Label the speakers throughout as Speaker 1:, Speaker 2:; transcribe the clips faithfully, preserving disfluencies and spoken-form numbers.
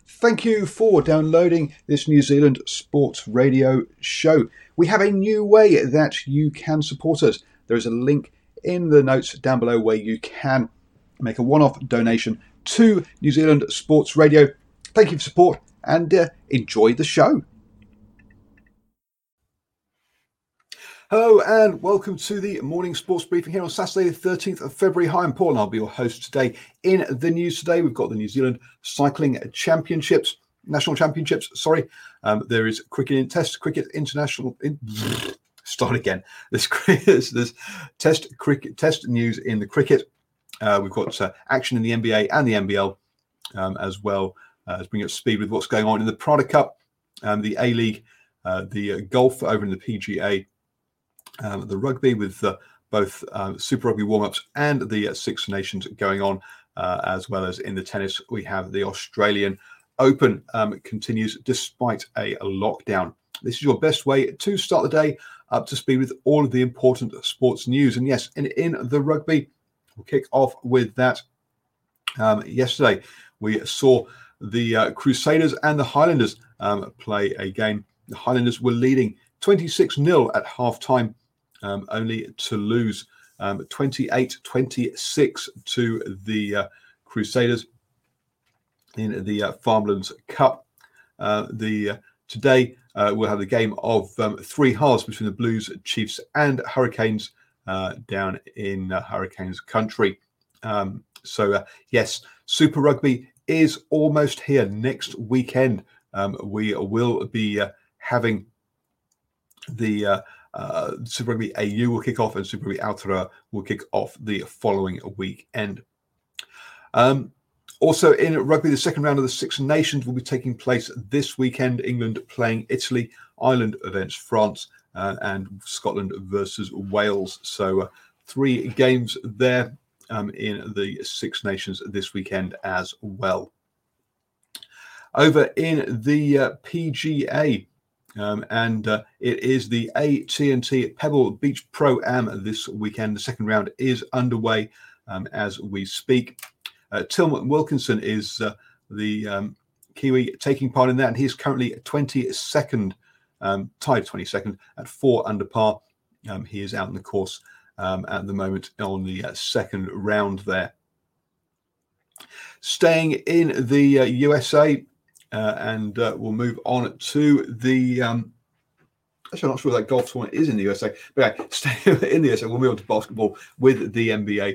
Speaker 1: Thank you for downloading this New Zealand Sports Radio show. We have a new way that you can support us. There is a link in the notes down below where you can make a one-off donation to New Zealand Sports Radio. Thank you for support and uh, enjoy the show. Hello and welcome to the morning sports briefing here on Saturday the thirteenth of February. Hi, I'm Paul and I'll be your host today. In the news today, we've got the New Zealand Cycling Championships, National Championships, sorry. Um, there is cricket, Test Cricket International, in, start again. There's, there's, there's Test cricket, Test news in the cricket. Uh, we've got uh, action in the N B A and the N B L um, as well uh, as bring up speed with what's going on in the Prada Cup, um, the A-League, uh, the uh, golf over in the P G A. Um, the rugby with uh, both um, Super Rugby warm-ups and the uh, Six Nations going on, uh, as well as in the tennis, we have the Australian Open um, continues despite a, a lockdown. This is your best way to start the day up to speed with all of the important sports news. And yes, in, in the rugby, we'll kick off with that. Um, yesterday, we saw the uh, Crusaders and the Highlanders um, play a game. The Highlanders were leading twenty-six nil at half-time. Um, only to lose um, twenty-eight twenty-six to the uh, Crusaders in the uh, Farmlands Cup. Uh, the uh, Today uh, we'll have the game of um, three halves between the Blues, Chiefs and Hurricanes uh, down in uh, Hurricanes country. Um, so uh, yes, Super Rugby is almost here. Next weekend um, we will be uh, having the uh, Uh, Super Rugby A U will kick off and Super Rugby Aotearoa will kick off the following weekend. Um, also in rugby, the second round of the Six Nations will be taking place this weekend. England playing Italy, Ireland against France, uh, and Scotland versus Wales. So uh, three games there um, in the Six Nations this weekend as well. Over in the uh, P G A, Um, and uh, it is the A T and T Pebble Beach Pro-Am this weekend. The second round is underway um, as we speak. Uh, Tilman Wilkinson is uh, the um, Kiwi taking part in that, and he's currently twenty-second, um, tied twenty-second at four under par. Um, he is out in the course um, at the moment on the uh, second round there. Staying in the uh, U S A, Uh, and uh, we'll move on to the. Um, actually, I'm not sure that golf tournament is in the U S A, but okay, stay in the U S A. We'll move on to basketball with the N B A.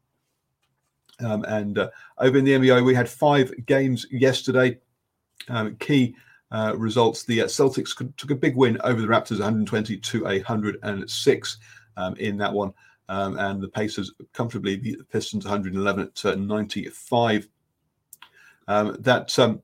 Speaker 1: Um, and uh, over in the N B A, we had five games yesterday. Um, key uh, results: the uh, Celtics took a big win over the Raptors, one twenty to one oh six um, in that one, um, and the Pacers comfortably beat the Pistons, one eleven to ninety-five. Um, that. Um,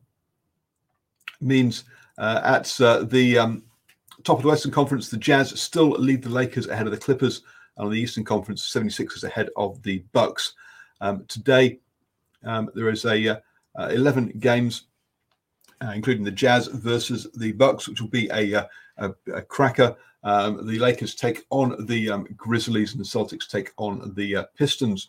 Speaker 1: means uh, at uh, the um, top of the Western Conference, the Jazz still lead the Lakers ahead of the Clippers. And on the Eastern Conference, seventy-sixers ahead of the Bucks. Um, today, um, there is a uh, uh, eleven games, uh, including the Jazz versus the Bucks, which will be a, uh, a, a cracker. Um, the Lakers take on the um, Grizzlies and the Celtics take on the uh, Pistons.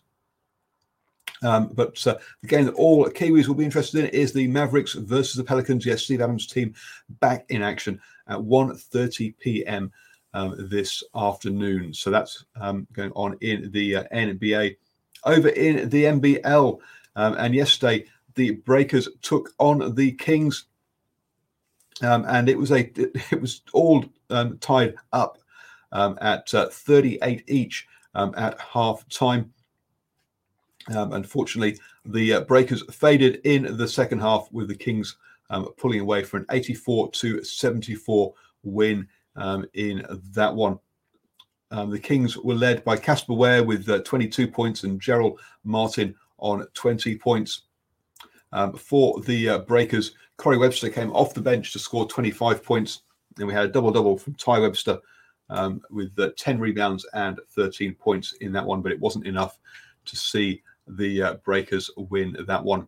Speaker 1: Um, but uh, the game that all Kiwis will be interested in is the Mavericks versus the Pelicans. Yes, Steve Adams' team back in action at one thirty p.m. Um, this afternoon. So that's um, going on in the uh, N B A. Over in the N B L, um, and yesterday the Breakers took on the Kings, um, and it was a it was all um, tied up um, at uh, thirty-eight each um, at half time. Um, unfortunately, the uh, Breakers faded in the second half with the Kings um, pulling away for an eighty-four to seventy-four win um, in that one. Um, the Kings were led by Casper Ware with uh, twenty-two points and Gerald Martin on twenty points. Um, for the uh, Breakers, Corey Webster came off the bench to score twenty-five points. Then we had a double-double from Ty Webster um, with uh, ten rebounds and thirteen points in that one, but it wasn't enough to see the uh, Breakers win that one.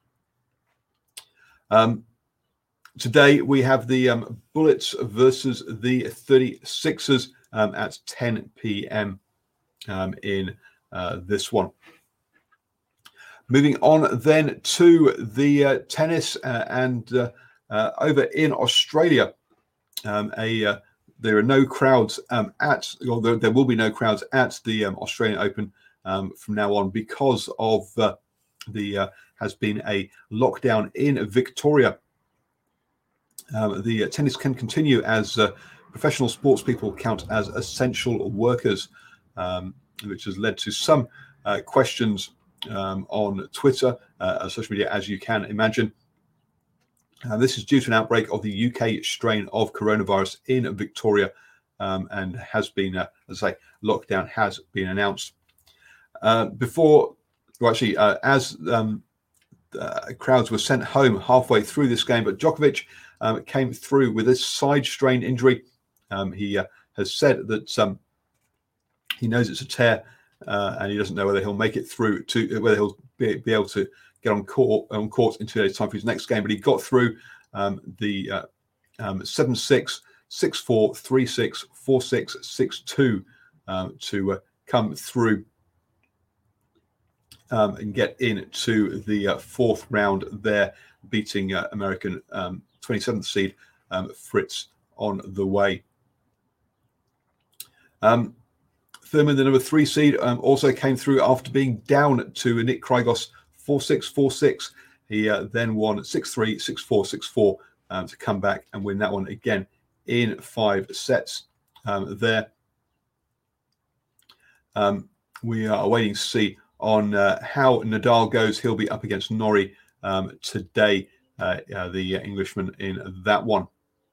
Speaker 1: Um, today we have the um, Bullets versus the thirty-sixers um, at ten p.m. Um, in uh, this one. Moving on then to the uh, tennis uh, and uh, uh, over in Australia, um, a uh, there are no crowds um, at, or there, there will be no crowds at the um, Australian Open um, from now on because of uh, the uh, has been a lockdown in Victoria. Um, the uh, tennis can continue as uh, professional sports people count as essential workers, um, which has led to some uh, questions um, on Twitter, uh, social media, as you can imagine. Uh, this is due to an outbreak of the U K strain of coronavirus in Victoria, um, and has been, uh, as I say, lockdown has been announced. Uh, before, well, actually, uh, as um, uh, crowds were sent home halfway through this game, but Djokovic um, came through with a side strain injury. Um, he uh, has said that um, he knows it's a tear, uh, and he doesn't know whether he'll make it through to whether he'll be, be able to get on court on court in two days' time for his next game. But he got through um, the uh, um, seven six, six four, three six, four six, six two um, to uh, come through um, and get into the uh, fourth round there, beating uh, American um, twenty-seventh seed um, Fritz on the way. Um, Thurman, the number three seed, um, also came through after being down to Nick Kyrgios four six, four six. He uh, then won six three, six four, six four um, to come back and win that one again in five sets um, there. Um, we are waiting to see on uh, how Nadal goes. He'll be up against Norrie um, today, uh, uh, the Englishman in that one.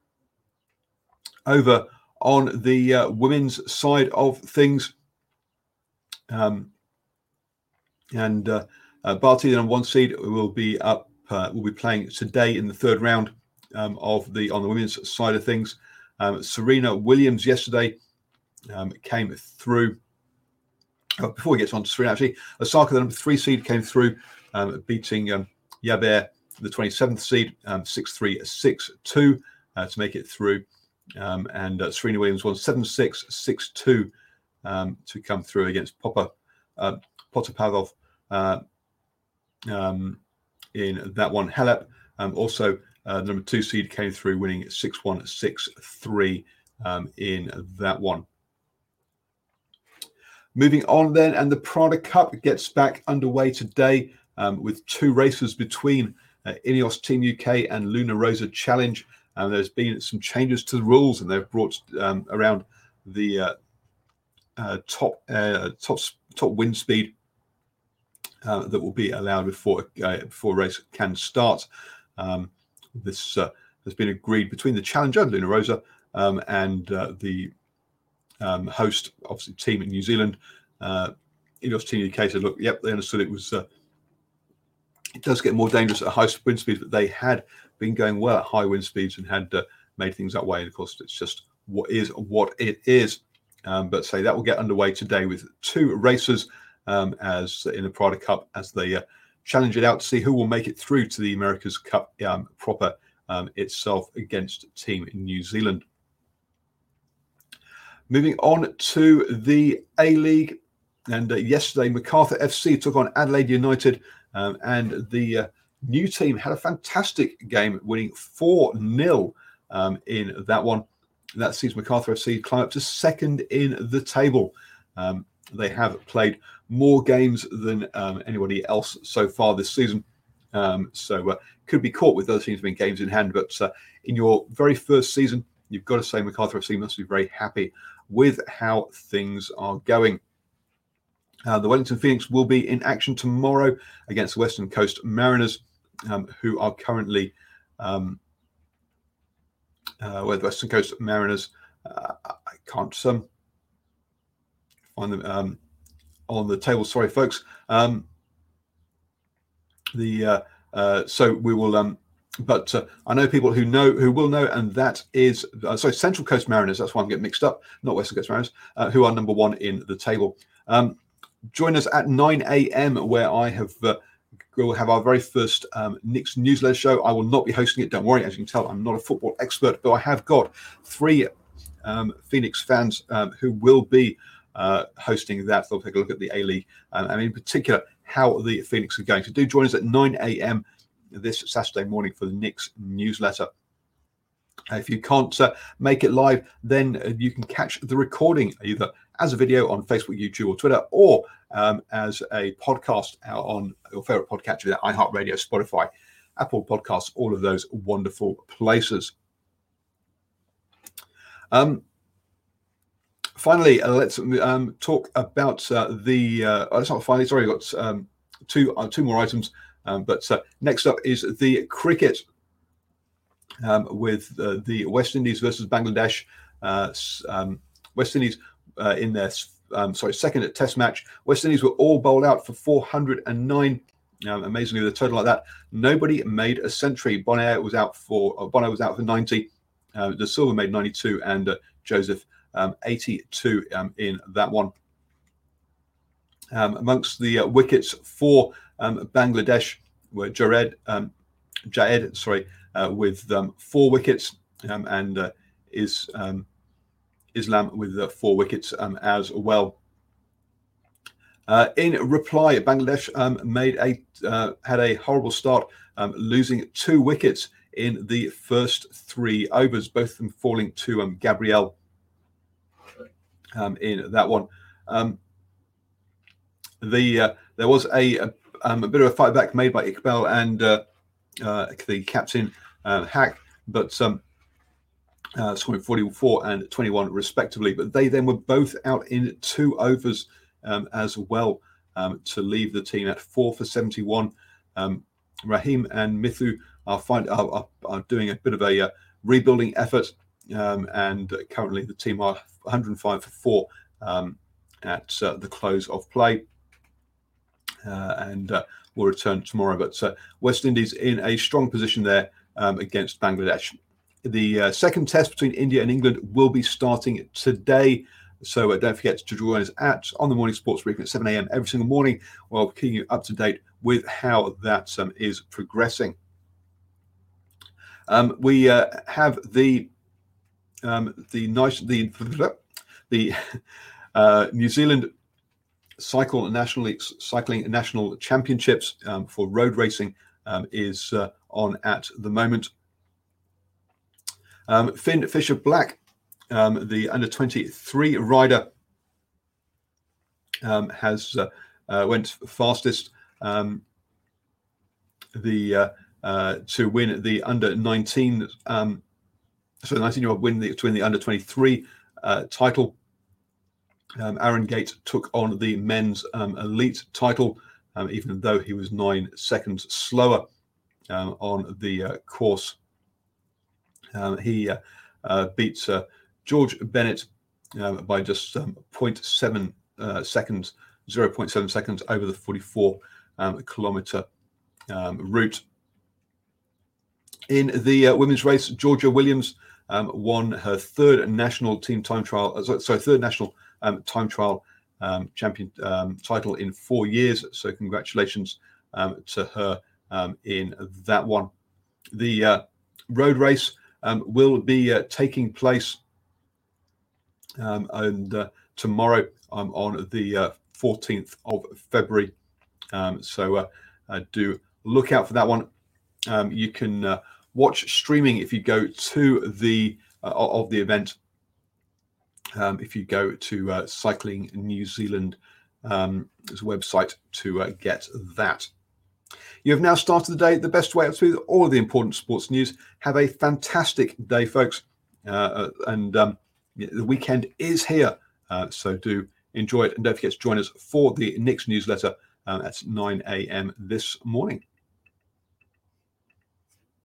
Speaker 1: Over on the uh, women's side of things, um, and uh, uh, Barty, the number one seed, will be up. Uh, will be playing today in the third round um, of the on the women's side of things. Um, Serena Williams yesterday um, came through. Oh, before we get on to Serena, actually, Osaka, the number three seed, came through, um, beating um, Jabeur, the twenty-seventh seed, um, six three, six two uh, to make it through. Um, and uh, Serena Williams won seven six, six two um, to come through against Popper, uh, Potapavov uh, um, in that one. Halep, um, also uh, the number two seed, came through winning six one, six three um, in that one. Moving on then, and the Prada Cup gets back underway today um, with two races between uh, Ineos Team U K and Luna Rossa Challenge. Um, there's been some changes to the rules, and they've brought um, around the uh, uh, top uh, top top wind speed uh, that will be allowed before uh, before a race can start. Um, this uh, has been agreed between the challenger, Luna Rossa, um, and uh, the um, host, obviously, team in New Zealand. Uh, Ineos Team U K said, "Look, yep, they understood it was." Uh, it does get more dangerous at high wind speeds, but they had been going well at high wind speeds and had uh, made things that way. And of course, it's just what is what it is. Um, but say that will get underway today with two races um, as in the Prada Cup as they uh, challenge it out to see who will make it through to the America's Cup um, proper um, itself against Team New Zealand. Moving on to the A-League, and uh, yesterday Macarthur F C took on Adelaide United, um, and the uh, new team had a fantastic game, winning four nil um, in that one. That sees Macarthur F C climb up to second in the table. Um, they have played more games than um, anybody else so far this season, um, so uh, could be caught with other teams being games in hand. But uh, in your very first season, you've got to say Macarthur F C must be very happy with how things are going. Uh, the Wellington Phoenix will be in action tomorrow against the Western Coast Mariners, um, who are currently um, uh, well, the Western Coast Mariners. Uh, I can't um, find them um, on the table. Sorry, folks. Um, the uh, uh, so we will. Um, But uh, I know people who know, who will know, and that is, uh, sorry, Central Coast Mariners, that's why I'm getting mixed up, not Western Coast Mariners, uh, who are number one in the table. Um, join us at nine a.m. where I have, uh, we'll have our very first um, Nick's newsletter show. I will not be hosting it, don't worry, as you can tell, I'm not a football expert, but I have got three um, Phoenix fans um, who will be uh, hosting that. They'll take a look at the A-League, um, and in particular, how the Phoenix are going. So do join us at nine a.m. this Saturday morning for the Knicks newsletter. If you can't uh, make it live, then uh, you can catch the recording either as a video on Facebook, YouTube, or Twitter, or um, as a podcast out on your favorite podcatcher, iHeartRadio, Spotify, Apple Podcasts, all of those wonderful places. Um, finally, uh, let's um, talk about uh, the. Uh, oh, that's not finally. Sorry, I've got um, two uh, two more items. Um, but uh, next up is the cricket. Um, with uh, the West Indies versus Bangladesh. Uh, um, West Indies uh, in their um, sorry second Test match. West Indies were all bowled out for four hundred nine. Um, amazingly, with a total like that, nobody made a century. Bonaire was out for uh, Bono was out for ninety. Uh, De Silva made ninety-two, and uh, Joseph um, eighty-two um, in that one. Um, amongst the uh, wickets for um, Bangladesh were Jared, um, Jaed, sorry. Uh, with um, four wickets, um, and uh, is um, Islam with uh, four wickets um, as well. Uh, in reply, Bangladesh um, made a uh, had a horrible start, um, losing two wickets in the first three overs, both of them falling to um, Gabriel um, in that one. Um, the uh, there was a, a, um, a bit of a fight back made by Iqbal and uh, uh, the captain. Uh, Hack, but um, uh, scoring forty-four and twenty-one respectively. But they then were both out in two overs um, as well um, to leave the team at four for seventy-one. Um, Rahim and Mithu are, find, are, are, are doing a bit of a uh, rebuilding effort, um, and currently the team are one hundred five for four um, at uh, the close of play, uh, and uh, will return tomorrow. But uh, West Indies in a strong position there. Um, against Bangladesh. The uh, second test between India and England will be starting today. So uh, don't forget to join us at On the Morning Sports Briefing at seven a.m. every single morning, while keeping you up to date with how that um, is progressing. Um, we uh, have the um, the nice the the uh, New Zealand Cycle National Cycling National Championships um, for road racing um, is uh, on at the moment. Um, Finn Fisher-Black, um, the under twenty-three rider, um, has uh, uh, went fastest um, the uh, uh, to win the under nineteen. Um, so the nineteen-year-old win the, to win the under twenty-three uh, title. Um, Aaron Gate took on the men's um, elite title, um, even though he was nine seconds slower. Um, on the uh, course. Um, he uh, uh, beats uh, George Bennett uh, by just um, zero point seven uh, seconds, zero point seven seconds over the forty-four um, kilometer um, route. In the uh, women's race, Georgia Williams um, won her third national team time trial, uh, sorry, third national um, time trial um, champion um, title in four years. So congratulations um, to her. Um, in that one. The uh, road race um, will be uh, taking place um, and uh, tomorrow um, on the uh, fourteenth of February. Um, so uh, uh, do look out for that one. Um, you can uh, watch streaming if you go to the uh, of the event. Um, if you go to uh, Cycling New Zealand um, website to uh, get that. You have now started the day the best way up to all of the important sports news. Have a fantastic day, folks. Uh, and um, the weekend is here. Uh, so do enjoy it. And don't forget to join us for the Knicks newsletter uh, at nine a.m. this morning.